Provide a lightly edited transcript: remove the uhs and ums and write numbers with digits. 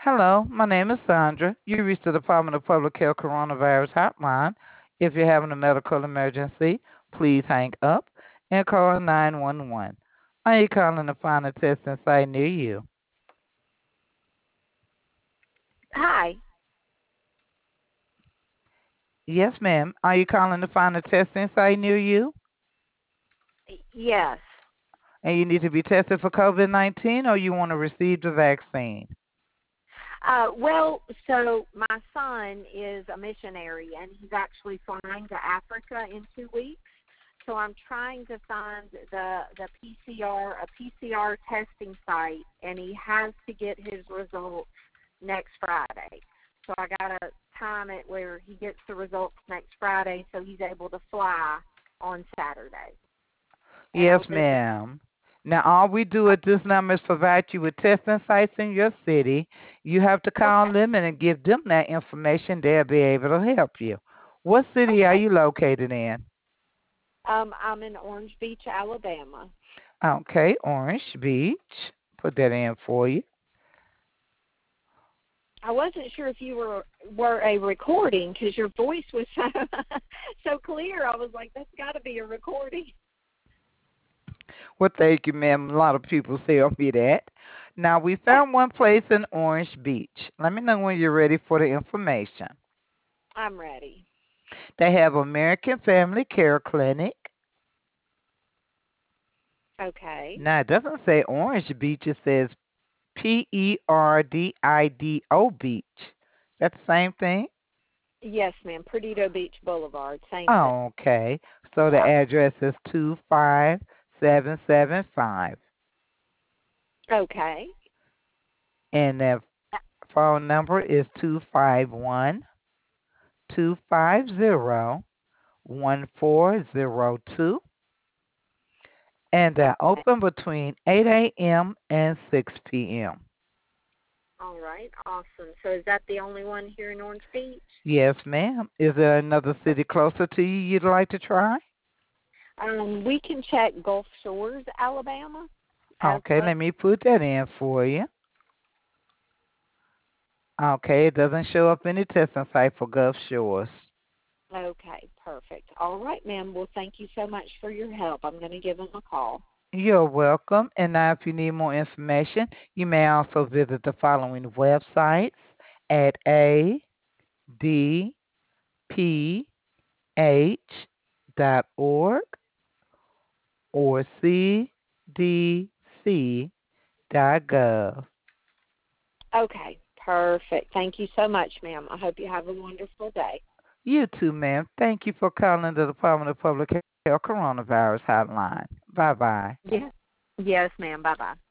Hello, my name is Sandra. You reached the Department of Public Health Coronavirus Hotline. If you're having a medical emergency, please hang up and call 911. Are you calling to find a testing site near you? Hi. Yes, ma'am. Are you calling to find a testing site near you? Yes. And you need to be tested for COVID-19 or you want to receive the vaccine? So my son is a missionary, and he's actually flying to Africa in 2 weeks. So I'm trying to find the PCR testing site, and he has to get his results next Friday. So I gotta time it where he gets the results next Friday, so he's able to fly on Saturday. And I Yes, was just ma'am. Now, all we do at this number is provide you with testing sites in your city. You have to call okay. them and give them that information. They'll be able to help you. What city are Okay. you located in? I'm in Orange Beach, Alabama. Okay, Orange Beach. Put that in for you. I wasn't sure if you were a recording because your voice was so clear. I was like, that's got to be a recording. Well, thank you, ma'am. A lot of people tell me that. Now, we found one place in Orange Beach. Let me know when you're ready for the information. I'm ready. They have American Family Care Clinic. Okay. Now, it doesn't say Orange Beach, it says Perdido Beach. That's the same thing? Yes, ma'am. Perdido Beach Boulevard. Same thing. Oh, okay. So the address is 25775. Okay. And the phone number is 251-250-1402. And they're Okay. open between 8 a.m. and 6 p.m. All right. Awesome. So is that the only one here in Orange Beach? Yes, ma'am. Is there another city closer to you you'd like to try? We can check Gulf Shores, Alabama, as Okay, well. let me put that in for you. Okay, it doesn't show up any testing site for Gulf Shores. Okay. Perfect. All right, ma'am. Well, thank you so much for your help. I'm going to give them a call. You're welcome. And now, if you need more information, you may also visit the following websites at adph.org or cdc.gov. Okay, perfect. Thank you so much, ma'am. I hope you have a wonderful day. You too, ma'am. Thank you for calling the Department of Public Health Coronavirus Hotline. Bye bye. Yes. Yes, ma'am. Bye bye.